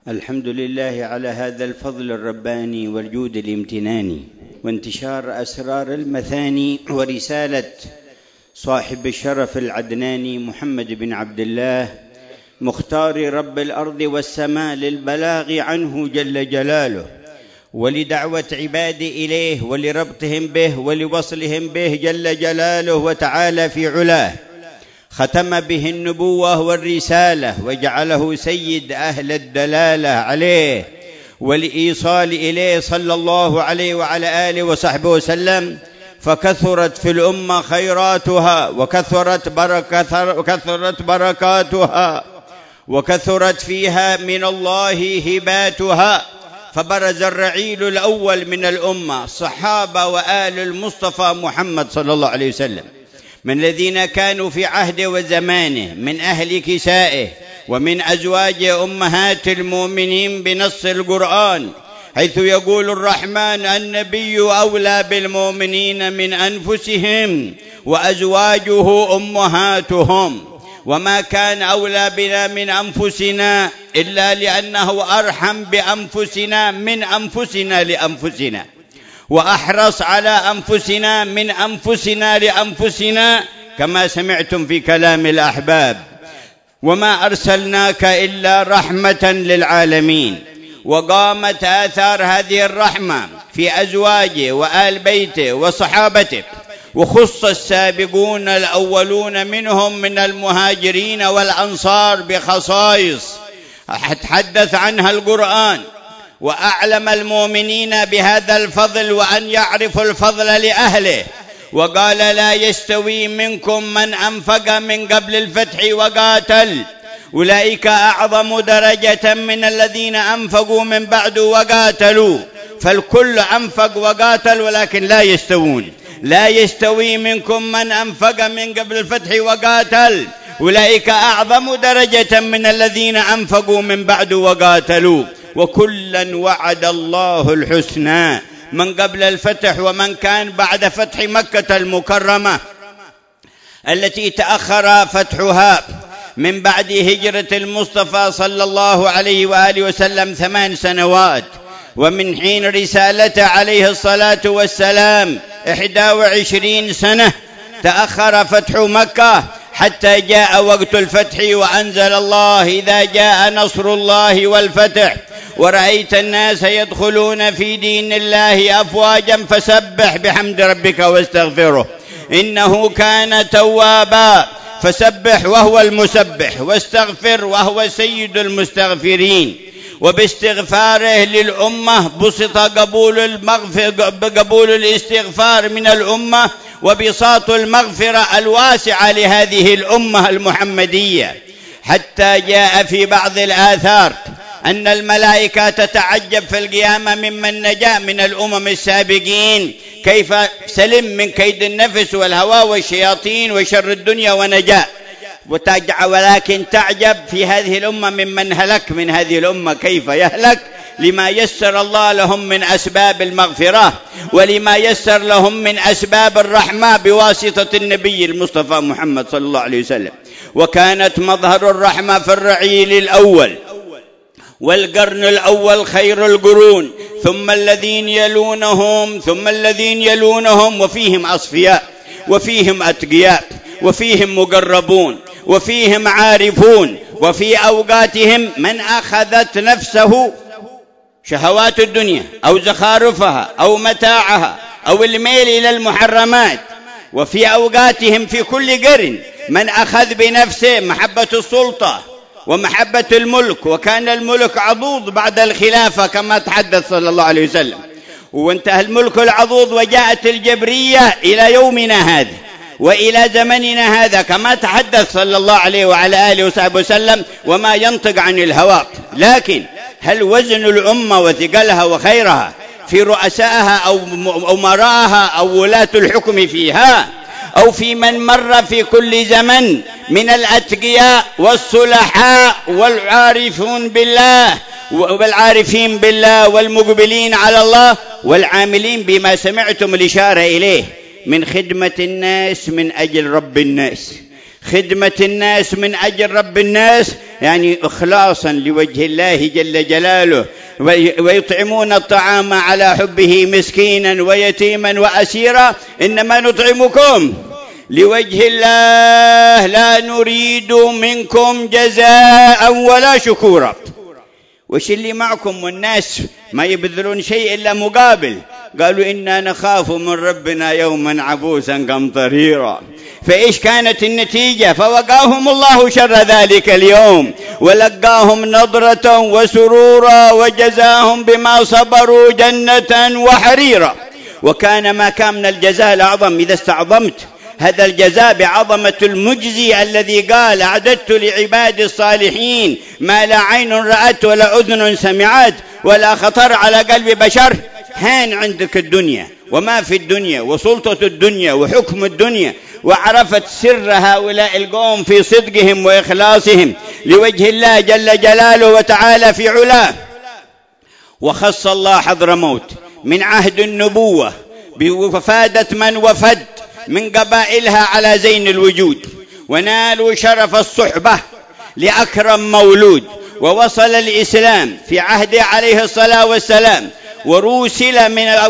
الحمد لله على هذا الفضل الرباني والجود الامتناني وانتشار أسرار المثاني ورسالة صاحب الشرف العدناني محمد بن عبد الله مختار رب الأرض والسماء للبلاغ عنه جل جلاله ولدعوة عباده إليه ولربطهم به ولوصلهم به جل جلاله وتعالى في علاه. ختم به النبوة والرسالة وجعله سيد أهل الدلالة عليه والإيصال إليه صلى الله عليه وعلى آله وصحبه وسلم. فكثرت في الأمة خيراتها وكثرت بركاتها وكثرت فيها من الله هباتها. فبرز الرعيل الأول من الأمة صحابة وآل المصطفى محمد صلى الله عليه وسلم من الذين كانوا في عهده وزمانه من أهل كسائه ومن أزواج أمهات المؤمنين بنص القرآن، حيث يقول الرحمن: النبي أولى بالمؤمنين من أنفسهم وأزواجه أمهاتهم. وما كان أولى بنا من أنفسنا إلا لأنه أرحم بأنفسنا من أنفسنا لأنفسنا، وأحرص على أنفسنا من أنفسنا لأنفسنا، كما سمعتم في كلام الأحباب: وما أرسلناك إلا رحمة للعالمين. وقامت آثار هذه الرحمة في أزواجه وآل بيته وصحابته. وخص السابقون الأولون منهم من المهاجرين والأنصار بخصائص تحدث عنها القرآن، وأعلم المؤمنين بهذا الفضل وأن يعرفوا الفضل لأهله. وقال: لا يستوي منكم من أنفق من قبل الفتح وقاتل، أولئك أعظم درجة من الذين أنفقوا من بعد وقاتلوا. فالكل أنفق وقاتل ولكن لا يستوون. لا يستوي منكم من أنفق من قبل الفتح وقاتل، أولئك أعظم درجة من الذين أنفقوا من بعد وقاتلوا. وكلا وعد الله الحسنى، من قبل الفتح ومن كان بعد فتح مكة المكرمة التي تأخر فتحها من بعد هجرة المصطفى صلى الله عليه وآله وسلم 8 سنوات، ومن حين رسالته عليه الصلاة والسلام 21 سنة تأخر فتح مكة حتى جاء وقت الفتح. وأنزل الله: إذا جاء نصر الله والفتح ورأيت الناس يدخلون في دين الله أفواجا فسبح بحمد ربك واستغفره إنه كان توابا. فسبح وهو المسبح، واستغفر وهو سيد المستغفرين. وباستغفاره للأمة بسط قبول الاستغفار من الأمة، وبساط المغفرة الواسعة لهذه الأمة المحمدية، حتى جاء في بعض الآثار أن الملائكة تتعجب في القيامة ممن نجا من الأمم السابقين، كيف سلم من كيد النفس والهوى والشياطين وشر الدنيا ونجا. ولكن تعجب في هذه الأمة ممن هلك من هذه الأمة، كيف يهلك؟ لما يسر الله لهم من أسباب المغفرة، ولما يسر لهم من أسباب الرحمة بواسطة النبي المصطفى محمد صلى الله عليه وسلم. وكانت مظهر الرحمة في الرعيل الأول والقرن الأول خير القرون، ثم الذين يلونهم، وفيهم أصفياء، وفيهم أتقياء، وفيهم مقربون، وفيهم عارفون. وفي أوقاتهم من أخذت نفسه شهوات الدنيا أو زخارفها أو متاعها أو الميل إلى المحرمات. وفي أوقاتهم في كل قرن من أخذ بنفسه محبة السلطة ومحبة الملك، وكان الملك عضوض بعد الخلافة كما تحدث صلى الله عليه وسلم، وانتهى الملك العضوض وجاءت الجبرية إلى يومنا هذا وإلى زمننا هذا كما تحدث صلى الله عليه وعلى آله وصحبه وسلم، وما ينطق عن الهوى. لكن هل وزن الأمة وثقلها وخيرها في رؤسائها أو أمراءها أو ولاة الحكم فيها، أو في من مر في كل زمن من الأتقياء والصلحاء والعارفين بالله والمقبلين على الله والعاملين بما سمعتم الإشارة إليه من خدمة الناس من أجل رب الناس؟ خدمة الناس من أجل رب الناس يعني إخلاصا لوجه الله جل جلاله، ويطعمون الطعام على حبه مسكينا ويتيما وأسيرا، إنما نطعمكم لوجه الله لا نريد منكم جزاء ولا شكورا. وش اللي معكم والناس ما يبذلون شيء إلا مقابل؟ قالوا إنا نخاف من ربنا يوما عبوسا قمطريرا. فإيش كانت النتيجة؟ فوقاهم الله شر ذلك اليوم ولقاهم نضرة وسرورا وجزاهم بما صبروا جنة وحريرا. وكان ما كان من الجزاء الأعظم إذا استعظمت هذا الجزاء بعظمة المجزي الذي قال أعددت لعباد الصالحين ما لا عين رأت ولا أذن سمعت ولا خطر على قلب بشر. هان عندك الدنيا وما في الدنيا وسلطة الدنيا وحكم الدنيا، وعرفت سر هؤلاء القوم في صدقهم وإخلاصهم لوجه الله جل جلاله وتعالى في علاه. وخص الله حضرموت من عهد النبوة بوفادة من وفد من قبائلها على زين الوجود، ونالوا شرف الصحبة لأكرم مولود، ووصل الإسلام في عهده عليه الصلاة والسلام، ورسل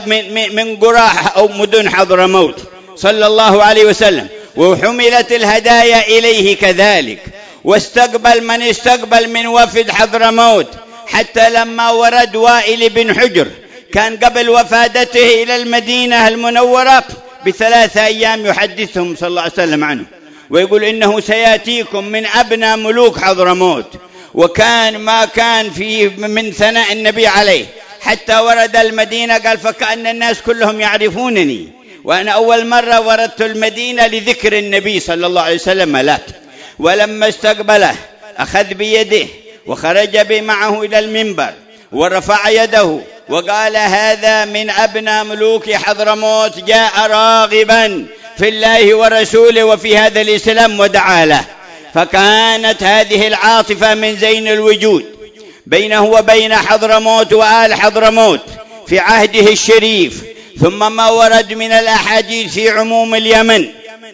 من قراح أو مدن حضرموت صلى الله عليه وسلم، وحملت الهدايا إليه كذلك، واستقبل من استقبل من وفد حضرموت، حتى لما ورد وائل بن حجر كان قبل وفادته إلى المدينة المنورة ب3 أيام يحدثهم صلى الله عليه وسلم عنه، ويقول إنه سيأتيكم من أبناء ملوك حضرموت. وكان ما كان في من ثناء النبي عليه حتى ورد المدينة قال فكأن الناس كلهم يعرفونني، وأنا أول مرة وردت المدينة لذكر النبي صلى الله عليه وسلم لا. ولما استقبله أخذ بيده وخرج معه إلى المنبر ورفع يده وقال هذا من أبناء ملوك حضرموت جاء راغبا في الله ورسوله وفي هذا الإسلام ودعا له. فكانت هذه العاطفة من زين الوجود بينه وبين حضرموت وآل حضرموت في عهده الشريف. ثم ما ورد من الأحاديث في عموم اليمن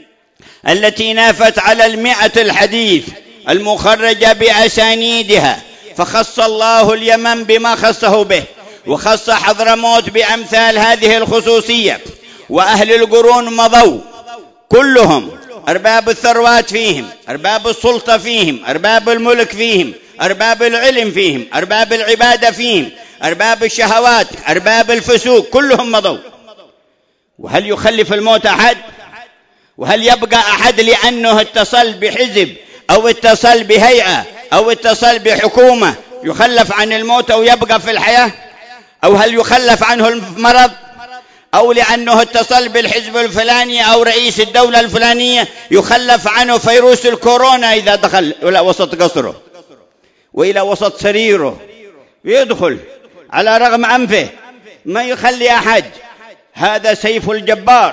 التي نافت على 100 الحديث المخرجة بأسانيدها، فخص الله اليمن بما خصه به، وخص حضرموت بأمثال هذه الخصوصية. وأهل القرون مضوا كلهم، أرباب الثروات فيهم، أرباب السلطة فيهم، أرباب الملك فيهم، أرباب العلم فيهم، أرباب العبادة فيهم، أرباب الشهوات، أرباب الفسوق، كلهم مضوا. وهل يخلف الموت أحد؟ وهل يبقى أحد لأنه اتصل بحزب أو اتصل بهيئة أو اتصل بحكومة يخلف عن الموت أو يبقى في الحياة؟ أو هل يخلف عنه المرض؟ أو لأنه اتصل بالحزب الفلاني أو رئيس الدولة الفلانية يخلف عنه فيروس الكورونا إذا دخل إلى وسط قصره وإلى وسط سريره يدخل على رغم أنفه، ما يخلي أحد. هذا سيف الجبار،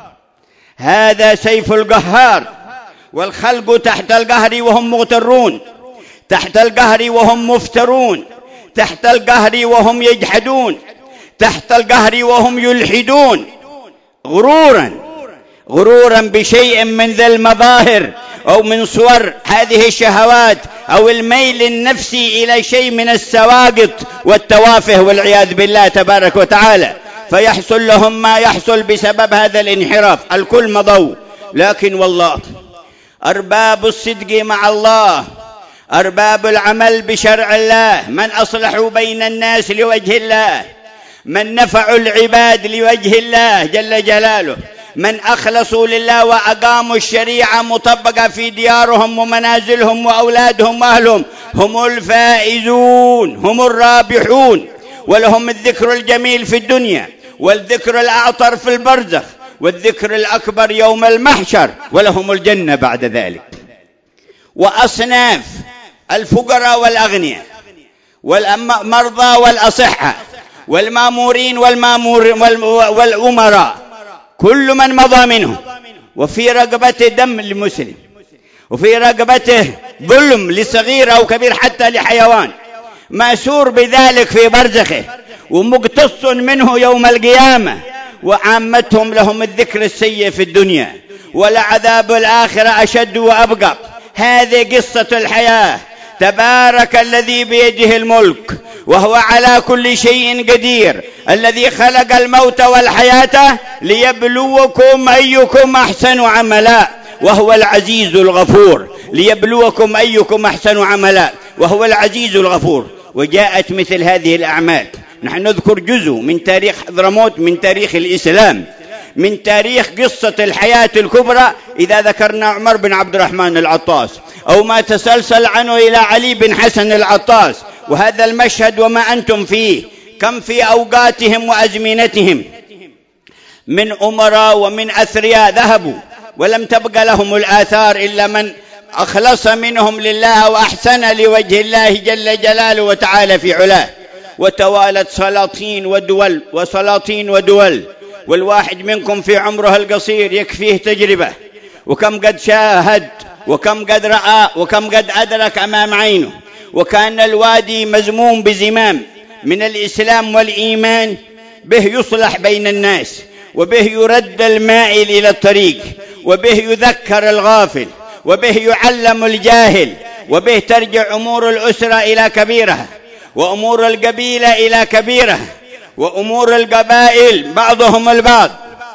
هذا سيف القهار، والخلق تحت القهر وهم مغترون، تحت القهر وهم مفترون، تحت القهر وهم يجحدون، تحت القهر وهم يلحدون، غرورا بشيء من ذا المظاهر أو من صور هذه الشهوات أو الميل النفسي إلى شيء من السواقط والتوافه والعياذ بالله تبارك وتعالى، فيحصل لهم ما يحصل بسبب هذا الانحراف. الكل مضوا، لكن والله أرباب الصدق مع الله، أرباب العمل بشرع الله، من أصلحوا بين الناس لوجه الله، من نفعوا العباد لوجه الله جل جلاله، من أخلصوا لله وأقاموا الشريعة مطبقة في ديارهم ومنازلهم وأولادهم وأهلهم، هم الفائزون، هم الرابحون، ولهم الذكر الجميل في الدنيا، والذكر الأعطر في البرزخ، والذكر الأكبر يوم المحشر، ولهم الجنة بعد ذلك. وأصناف الفقراء والأغنياء والمرضى والأصحة والمامورين والأمراء، كل من مضى منهم، وفي رقبته دم للمسلم، وفي رقبته ظلم لصغير أو كبير حتى لحيوان، مأسور بذلك في برزخه ومقتص منه يوم القيامة، وعامتهم لهم الذكر السيء في الدنيا، ولعذاب الآخرة أشد وأبقى. هذه قصة الحياة، تبارك الذي بيده الملك وهو على كل شيء قدير، الذي خلق الموت والحياة ليبلوكم أيكم أحسن عملا وهو العزيز الغفور. ليبلوكم أيكم أحسن عملا وهو العزيز الغفور. وجاءت مثل هذه الأعمال. نحن نذكر جزء من تاريخ حضرموت، من تاريخ الإسلام، من تاريخ قصة الحياة الكبرى. إذا ذكرنا عمر بن عبد الرحمن العطاس أو ما تسلسل عنه إلى علي بن حسن العطاس، وهذا المشهد وما أنتم فيه، كم في أوقاتهم وأزمنتهم من أمراء ومن أثرياء ذهبوا ولم تبقى لهم الآثار إلا من أخلص منهم لله وأحسن لوجه الله جل جلاله وتعالى في علاه. وتوالت سلاطين ودول وسلاطين ودول، والواحد منكم في عمره القصير يكفيه تجربة، وكم قد شاهد وكم قد رأى وكم قد أدرك أمام عينه. وكان الوادي مزموم بزمام من الإسلام والإيمان، به يصلح بين الناس، وبه يرد المائل إلى الطريق، وبه يذكر الغافل، وبه يعلم الجاهل، وبه ترجع أمور الأسرة إلى كبيرها، وأمور القبيلة إلى كبيرها، وأمور القبائل بعضهم البعض،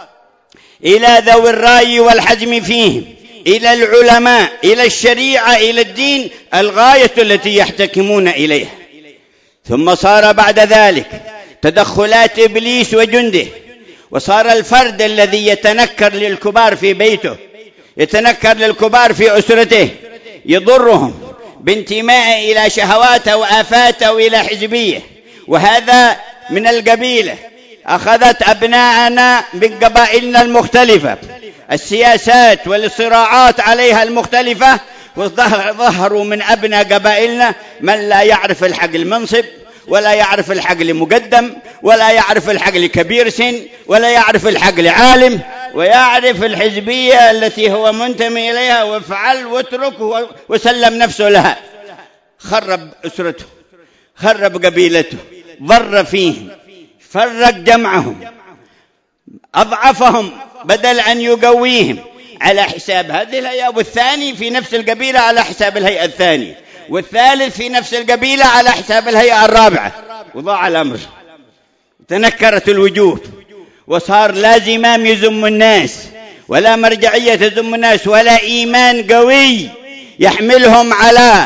إلى ذوي الرأي والحزم فيهم، إلى العلماء، إلى الشريعة، إلى الدين، الغاية التي يحتكمون إليها. ثم صار بعد ذلك تدخلات إبليس وجنده، وصار الفرد الذي يتنكر للكبار في بيته، يتنكر للكبار في أسرته، يضرهم بانتمائه إلى شهواته وآفاته وإلى حزبيه. وهذا من القبيلة. أخذت أبناءنا من قبائلنا المختلفة السياسات والصراعات عليها المختلفة، وظهروا من أبناء قبائلنا من لا يعرف الحق المنصب، ولا يعرف الحق لمقدم، ولا يعرف الحق لكبير سن، ولا يعرف الحق لعالم، ويعرف الحزبية التي هو منتمي إليها، وافعل واترك وسلم نفسه لها. خرب أسرته، خرب قبيلته، ضر فيهم، فرق جمعهم، أضعفهم بدل أن يقويهم على حساب هذه الهيئة، والثاني في نفس القبيلة على حساب الهيئة الثانية، والثالث في نفس القبيلة على حساب الهيئة الرابعة. وضاع الأمر، تنكرت الوجوه، وصار لا زمام يزم الناس، ولا مرجعية تزم الناس، ولا إيمان قوي يحملهم على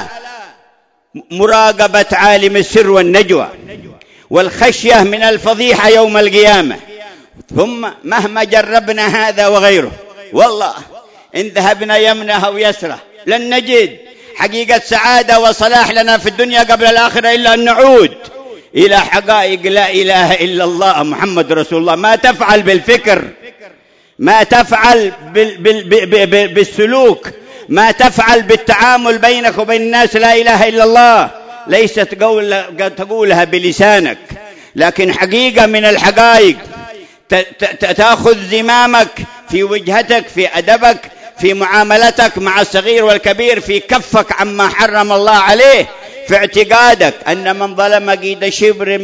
مراقبة عالم السر والنجوى والخشية من الفضيحة يوم القيامة. ثم مهما جربنا هذا وغيره، والله إن ذهبنا يمنه أو يسره لن نجد حقيقة سعادة وصلاح لنا في الدنيا قبل الآخرة إلا أن نعود إلى حقائق لا إله إلا الله محمد رسول الله. ما تفعل بالفكر، ما تفعل بالسلوك، ما تفعل بالتعامل بينك وبين الناس لا إله إلا الله ليست تقولها بلسانك، لكن حقيقة من الحقائق. تأخذ زمامك في وجهتك، في أدبك، في معاملتك مع الصغير والكبير، في كفك عما حرم الله عليه، في اعتقادك أن من ظلم قيد شبر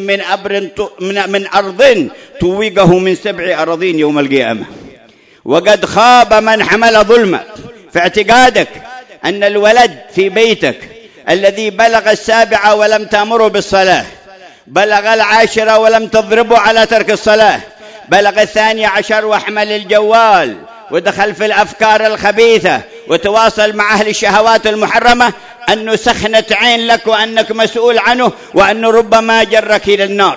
من أرض توقه من 7 أراضين يوم القيامة، وقد خاب من حمل ظلمه. في اعتقادك أن الولد في بيتك الذي بلغ 7 ولم تأمره بالصلاة، بلغ 10 ولم تضربه على ترك الصلاة، بلغ 12 وحمل الجوال ودخل في الأفكار الخبيثة وتواصل مع أهل الشهوات المحرمة، أنه سخنة عين لك وأنك مسؤول عنه، وأنه ربما جرك إلى النار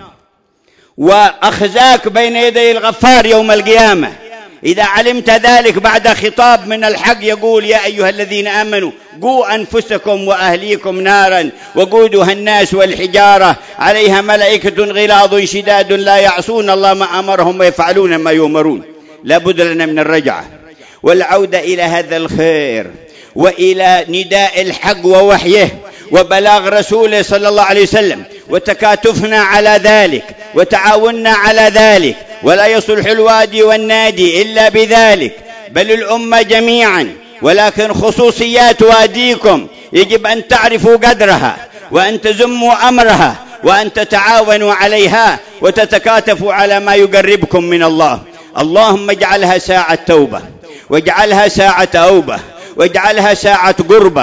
وأخزاك بين يدي الغفار يوم القيامة. إذا علمت ذلك بعد خطاب من الحق يقول: يا أيها الذين آمنوا قوا أنفسكم وأهليكم نارا وقودها الناس والحجارة عليها ملائكة غلاظ شداد لا يعصون الله ما أمرهم ويفعلون ما يؤمرون. لابد لنا من الرجعة والعودة إلى هذا الخير، وإلى نداء الحق ووحيه وبلاغ رسوله صلى الله عليه وسلم، وتكاتفنا على ذلك وتعاوننا على ذلك. ولا يصلح الوادي والنادي إلا بذلك، بل الأمة جميعا، ولكن خصوصيات واديكم يجب أن تعرفوا قدرها، وأن تزموا أمرها، وأن تتعاونوا عليها، وتتكاتفوا على ما يقربكم من الله. اللهم اجعلها ساعة توبة، واجعلها ساعة أوبة، واجعلها ساعة قربة،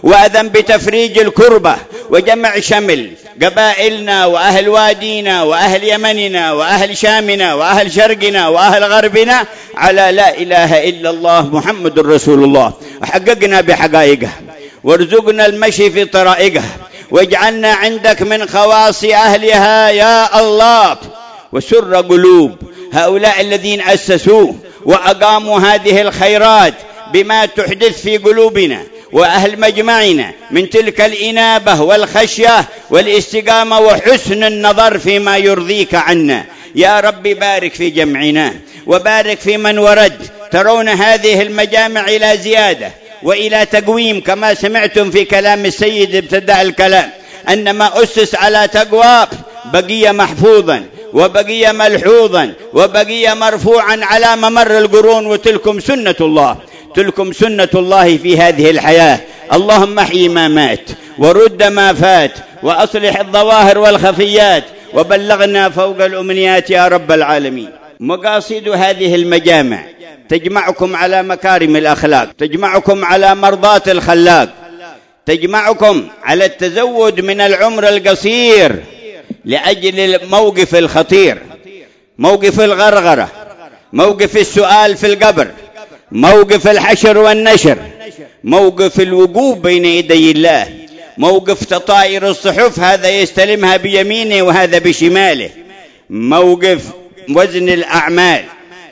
وأذن بتفريج الكربة وجمع شمل قبائلنا وأهل وادينا وأهل يمننا وأهل شامنا وأهل شرقنا وأهل غربنا على لا إله إلا الله محمد رسول الله. وحققنا بحقائقها وارزقنا المشي في طرائقها واجعلنا عندك من خواص أهلها يا الله. وسر قلوب هؤلاء الذين أسسوه وأقاموا هذه الخيرات بما تحدث في قلوبنا وأهل مجمعنا من تلك الإنابة والخشية والاستقامة وحسن النظر فيما يرضيك عنا يا رب. بارك في جمعنا وبارك في من ورد. ترون هذه المجامع إلى زيادة وإلى تقويم كما سمعتم في كلام السيد ابتداء الكلام أن ما أسس على تقوى بقي محفوظا وبقي ملحوظا وبقي مرفوعا على ممر القرون. وتلكم سنة الله، تلكم سنة الله في هذه الحياة. اللهم احيي ما مات ورد ما فات وأصلح الظواهر والخفيات وبلغنا فوق الأمنيات يا رب العالمين. مقاصد هذه المجامع تجمعكم على مكارم الأخلاق، تجمعكم على مرضاة الخلاق، تجمعكم على التزود من العمر القصير لأجل الموقف الخطير، موقف الغرغرة، موقف السؤال في القبر، موقف الحشر والنشر، موقف الوقوف بين يدي الله، موقف تطاير الصحف، هذا يستلمها بيمينه وهذا بشماله، موقف وزن الأعمال،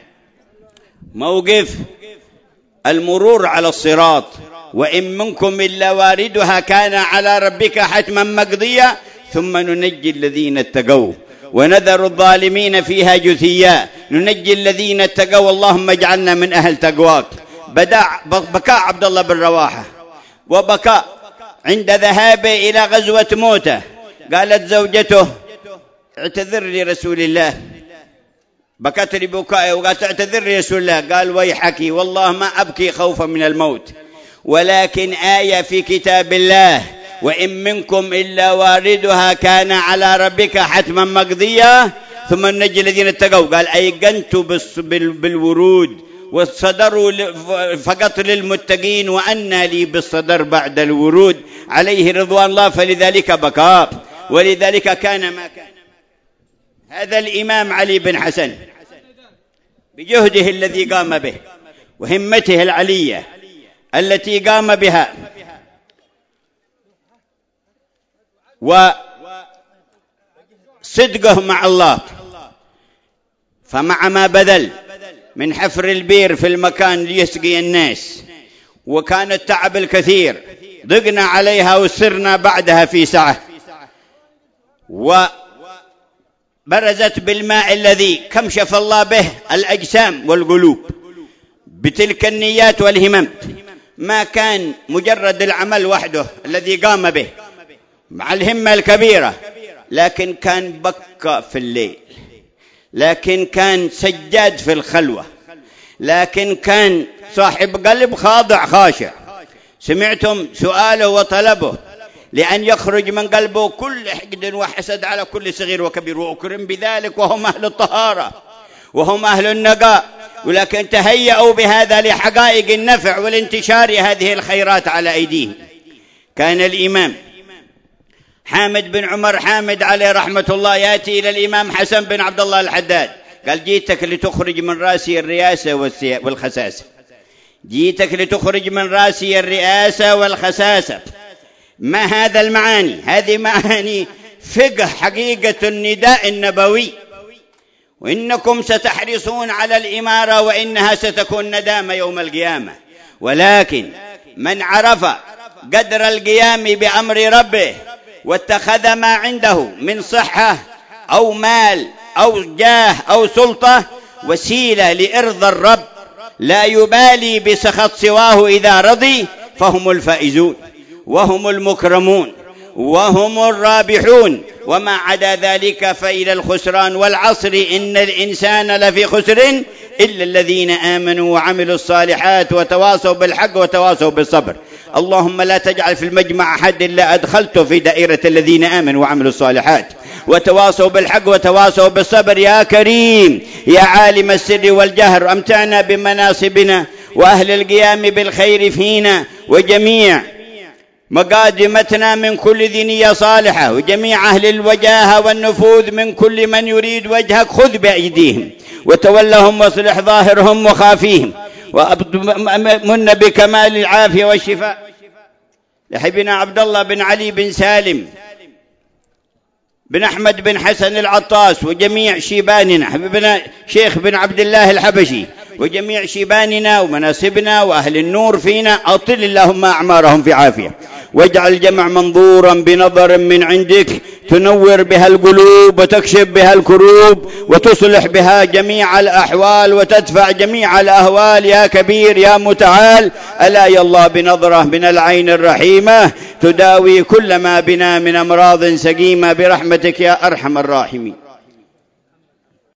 موقف المرور على الصراط. وإن منكم إلا واردها كان على ربك حتما مقضيا ثم ننجي الذين اتقوا ونذر الظالمين فيها جثيا. ننجي الذين اتقوا اللهم اجعلنا من أهل تقواك. بكاء عبد الله بن رواحة وبكاء عند ذهابه إلى غزوة موته. قالت زوجته اعتذر لرسول الله، بكت لبكائه وقالت اعتذر لرسول الله. قال ويحك والله ما أبكي خوفا من الموت ولكن آية في كتاب الله وإن منكم إلا واردها كان على ربك حتما مقضيا ثم ننجي الذين اتقوا. قال أيقنت بالورود والصدر فقط للمتقين وأنا لي بالصدر بعد الورود عليه رضوان الله. فلذلك بكى ولذلك كان ما كان. هذا الإمام علي بن حسن بجهده الذي قام به وهمته العلية التي قام بها وصدقه مع الله، فمع ما بذل من حفر البير في المكان ليسقي الناس وكان التعب الكثير ضقنا عليها وسرنا بعدها في سعة وبرزت بالماء الذي كمشف الله به الأجسام والقلوب بتلك النيات والهمم. ما كان مجرد العمل وحده الذي قام به مع الهمة الكبيرة، لكن كان بكى في الليل، لكن كان سجاد في الخلوة، لكن كان صاحب قلب خاضع خاشع. سمعتم سؤاله وطلبه لأن يخرج من قلبه كل حقد وحسد على كل صغير وكبير وأكرم بذلك وهم أهل الطهارة وهم أهل النقاء. ولكن تهيأوا بهذا لحقائق النفع والانتشار هذه الخيرات على أيديهم. كان الإمام حامد بن عمر حامد عليه رحمة الله يأتي إلى الإمام حسن بن عبد الله الحداد قال جيتك لتخرج من راسي الرئاسة والخساسة، جيتك لتخرج من راسي الرئاسة والخساسة. ما هذا المعاني؟ هذه معاني فقه حقيقة النداء النبوي. وإنكم ستحرصون على الإمارة وإنها ستكون ندامة يوم القيامة، ولكن من عرف قدر القيام بأمر ربه واتخذ ما عنده من صحة أو مال أو جاه أو سلطة وسيلة لإرضى الرب لا يبالي بسخط سواه إذا رضي، فهم الفائزون وهم المكرمون وهم الرابحون. وما عدا ذلك فإلى الخسران. والعصر إن الإنسان لفي خسر إلا الذين آمنوا وعملوا الصالحات وتواصوا بالحق وتواصوا بالصبر. اللهم لا تجعل في المجمع أحد إلا أدخلته في دائرة الذين آمنوا وعملوا الصالحات وتواصوا بالحق وتواصوا بالصبر. يا كريم يا عالم السر والجهر أمتعنا بمناصبنا وأهل القيام بالخير فينا وجميع مقادمتنا من كل ذي نية صالحة، وجميع أهل الوجاهة والنفوذ من كل من يريد وجهك خذ بأيديهم وتولهم واصلح ظاهرهم وخافيهم، ومن بكمال العافية والشفاء لحبنا عبد الله بن علي بن سالم بن أحمد بن حسن العطاس وجميع شيباننا، حبيبنا شيخ بن عبد الله الحبشي وجميع شيباننا ومناسبنا وأهل النور فينا، أطل اللهم أعمارهم في عافية، واجعل الجمع منظورا بنظر من عندك تنور بها القلوب وتكشف بها الكروب وتصلح بها جميع الأحوال وتدفع جميع الأهوال يا كبير يا متعال. ألا يا الله بنظرة من العين الرحيمة تداوي كل ما بنا من أمراض سقيمة برحمتك يا أرحم الراحمين.